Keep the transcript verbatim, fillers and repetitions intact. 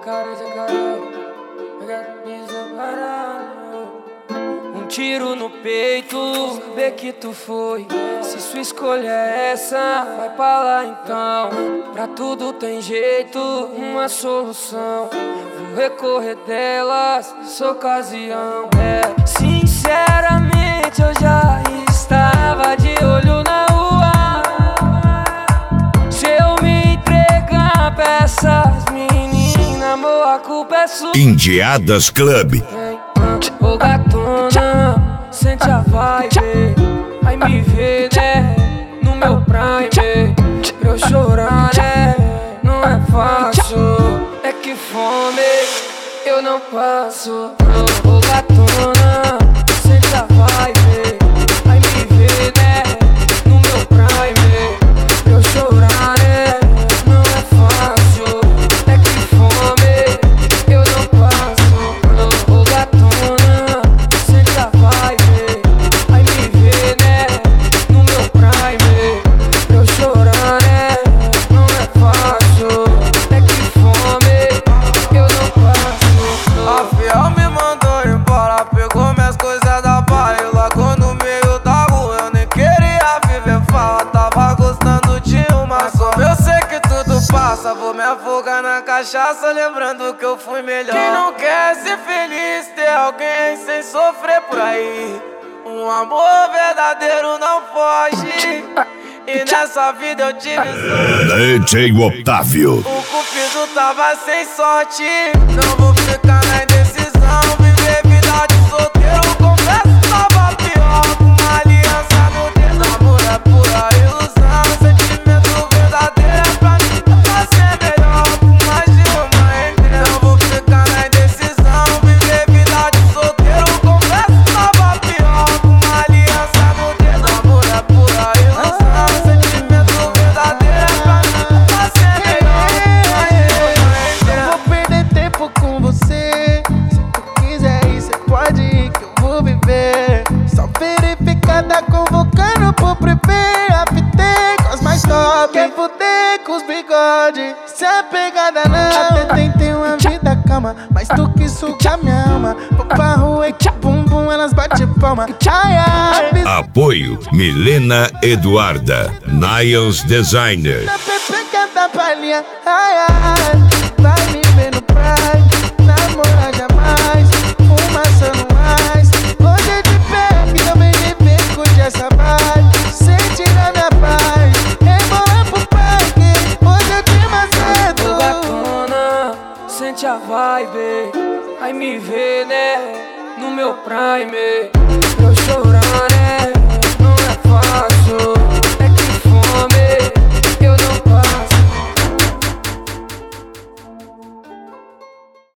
Jacaré, jacaré, um tiro no peito, saber que tu foi. Se sua escolha é essa, vai pra lá então. Pra tudo tem jeito, uma solução. Vou recorrer delas nessa ocasião. É, sinceramente eu já estava de olho na rua. Se eu me entregar pra essas meninas, amor, a culpa é sua. Indiadas Club. Ô gatona, sente a vibe, vai me ver, né, no meu prime. Pra eu chorar, né, não é fácil. É que fome eu não passo. Ô gatona, sente a vibe, vai me ver, né, no meu prime. Pra eu chorar, né, não é fácil. É que fome eu não passo. Ô gatona, sente a vibe, vai me ver, né, no meu prime. Pra eu chorar, né, não é fácil. É que fome eu não passo. A fiel me mandou embora, pegou minhas coisas da barra e largou no meio da rua. Eu nem queria viver fala, tava gostando de uma só. Eu sei que tudo passa, vou me afogar na cachaça, lembrando que eu fui melhor. Quem não quer ser feliz, ter alguém sem sofrer por aí. Um amor verdadeiro não foge, e nessa vida eu tive sorte. D J Otávio. O cupido tava sem sorte. Não vou ficar na indecisão, viver vida de solteiro. Confesso, tava pior, com uma aliança no dedo. Amor é pura ilusão, sentimento verdadeiro é pra mim, é pra ser melhor, com mais de uma entre. Não vou ficar na indecisão, viver vida de solteiro. Confesso, tava pior, com uma aliança no dedo. Amor é pura ilusão, sentimento verdadeiro é pra mim, é pra ser melhor, com mais de uma entre. Não vou perder tempo com você. Se tu quiser ir, cê pode ir que eu vou viver. Só verificar, tá convocando pro privê. Apitei com as mais top, quer fuder com os bigode. Se a pegada não, até tentei uma vida calma, mas tu que suga minha alma. Vou pra rua e que bumbum, elas bate palma. Ai, ai. Apoio Milena Eduarda, Niles Designer. Na pepeca da palhinha, ai, ai. Vai me ver no prime, namorar jamais, fumaça no mais. Hoje de pé, e também de ver, curte essa vibe. Sente na minha paz, rebola pro parque, hoje eu te Ô maceto. gatona, sente a vibe, vai me ver, né, no meu prime. Pra eu chorar,